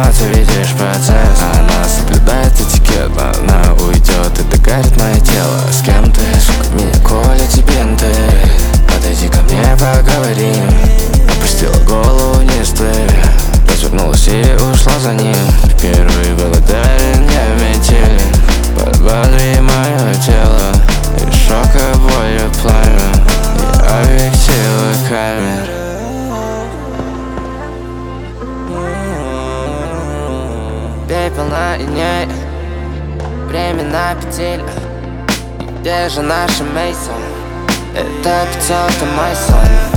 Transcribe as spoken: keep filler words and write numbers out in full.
ты видишь процесс. Она соблюдает этикет, она уйдет и догорит мое тело. С кем ты, сука, меня колят и бинты? Подойди ко мне, поговорим. Опустила голову вниз, ты развернулась и ушла за ним. Впервые был ударен, я в метели. Подбодри мое тело, и шока, болью, пламя, и объективы камер. Пепел на иней, время на петель. Где же наша Мейсон? Это пятьсот мой сон.